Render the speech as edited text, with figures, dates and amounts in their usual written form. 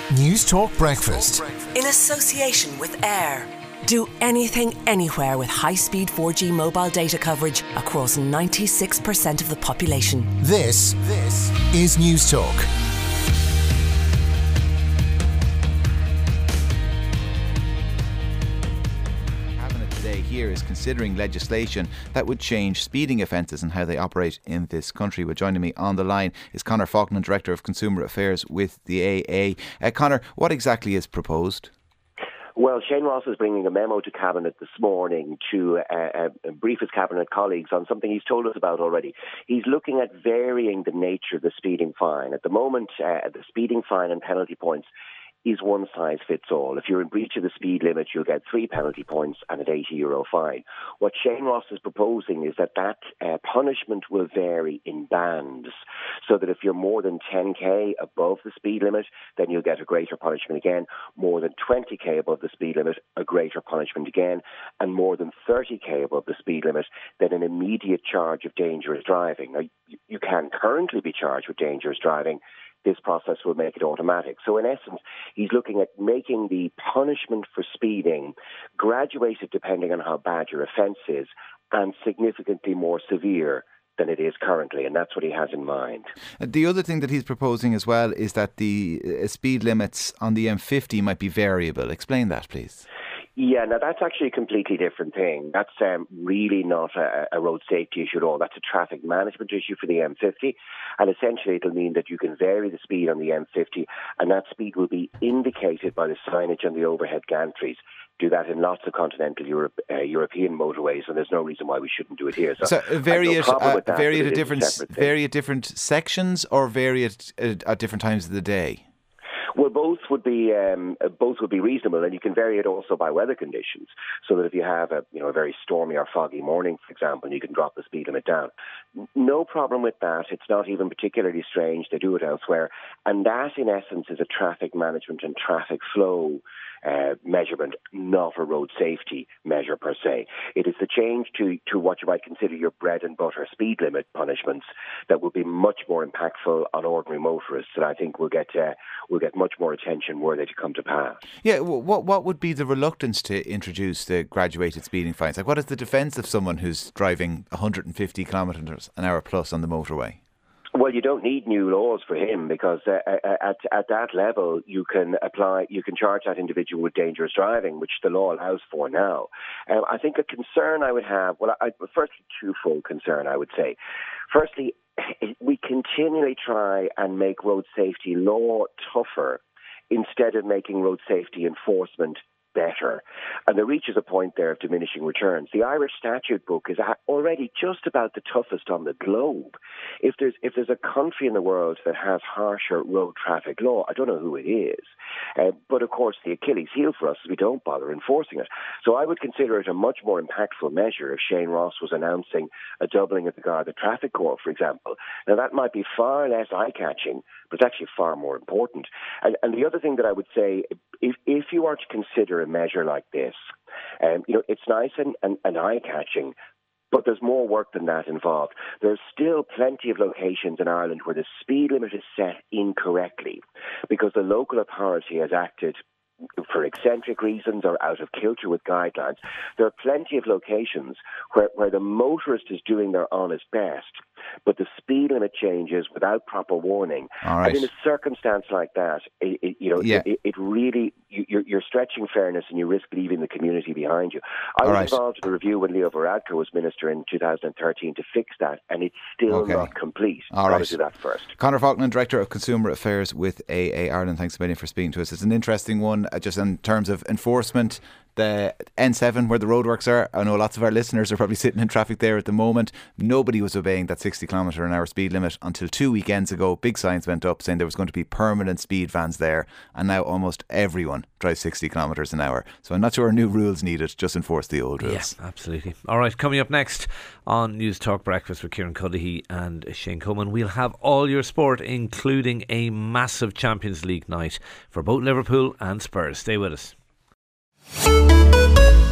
News Talk Breakfast. In association with Air. Do anything, anywhere with high-speed 4G mobile data coverage across 96% of the population. This is News Talk. Cabinet today here is considering legislation that would change speeding offences and how they operate in this country. Well, joining me on the line is Conor Faulkner, Director of Consumer Affairs with the AA. Conor, what exactly is proposed? Well, Shane Ross is bringing a memo to Cabinet this morning to brief his Cabinet colleagues on something he's told us about already. He's looking at varying the nature of the speeding fine. At the moment, the speeding fine and penalty points is one size fits all. If you're in breach of the speed limit, you'll get 3 penalty points and an €80 fine. What Shane Ross is proposing is that punishment will vary in bands, so that if you're more than 10k above the speed limit, then you'll get a greater punishment again. More than 20k above the speed limit, a greater punishment again. And more than 30k above the speed limit, then an immediate charge of dangerous driving. Now, you can currently be charged with dangerous driving. This process will make it automatic. So in essence, he's looking at making the punishment for speeding graduated depending on how bad your offence is and significantly more severe than it is currently, and that's what he has in mind. The other thing that he's proposing as well is that the speed limits on the M50 might be variable. Explain that, please. Yeah, now that's actually a completely different thing. That's really not a road safety issue at all. That's a traffic management issue for the M50. And essentially it'll mean that you can vary the speed on the M50 and that speed will be indicated by the signage on the overhead gantries. Do that in lots of continental European motorways, and there's no reason why we shouldn't do it here. So vary at different sections or vary at different times of the day? Well, both would be reasonable, and you can vary it also by weather conditions. So that if you have a very stormy or foggy morning, for example, you can drop the speed limit down. No problem with that. It's not even particularly strange. They do it elsewhere, and that, in essence, is a traffic management and traffic flow measurement, not a road safety measure per se. It is the change to what you might consider your bread and butter speed limit punishments that will be much more impactful on ordinary motorists, and I think we'll get much more attention were they to come to pass. Yeah, what would be the reluctance to introduce the graduated speeding fines? Like, what is the defence of someone who's driving 150 kilometres an hour plus on the motorway? Well, you don't need new laws for him because at that level you can charge that individual with dangerous driving, which the law allows for now. I think a concern I would have, firstly, twofold concern I would say. Firstly, we continually try and make road safety law tougher instead of making road safety enforcement better. And there reaches a point there of diminishing returns. The Irish statute book is already just about the toughest on the globe. If there's a country in the world that has harsher road traffic law, I don't know who it is. But of course, the Achilles heel for us is we don't bother enforcing it. So I would consider it a much more impactful measure if Shane Ross was announcing a doubling of the Garda Traffic Corps, for example. Now, that might be far less eye-catching, but it's actually far more important. And the other thing that I would say, if you are to consider a measure like this, it's nice and eye-catching, but there's more work than that involved. There's still plenty of locations in Ireland where the speed limit is set incorrectly because the local authority has acted for eccentric reasons or out of kilter with guidelines. There are plenty of locations where the motorist is doing their honest best, but the speed limit changes without proper warning. All right. And in a circumstance like that, it really, you're stretching fairness and you risk leaving the community behind you. I was involved in a review when Leo Varadkar was Minister in 2013 to fix that, and it's still not complete. All right. Got to do that first. Conor Faulkner, Director of Consumer Affairs with AA Ireland, thanks a million for speaking to us. It's an interesting one, just in terms of enforcement. The N7 where the roadworks are, I know lots of our listeners are probably sitting in traffic there at the moment. Nobody was obeying that 60 km an hour speed limit until 2 weekends ago. Big signs went up saying there was going to be permanent speed vans there, and now almost everyone drives 60 km an hour. So I'm not sure new rules needed, just enforce the old rules. Yeah, absolutely. All right, coming up next on News Talk Breakfast with Kieran Cuddihy and Shane Coleman, we'll have all your sport, including a massive Champions League night for both Liverpool and Spurs. Stay with us.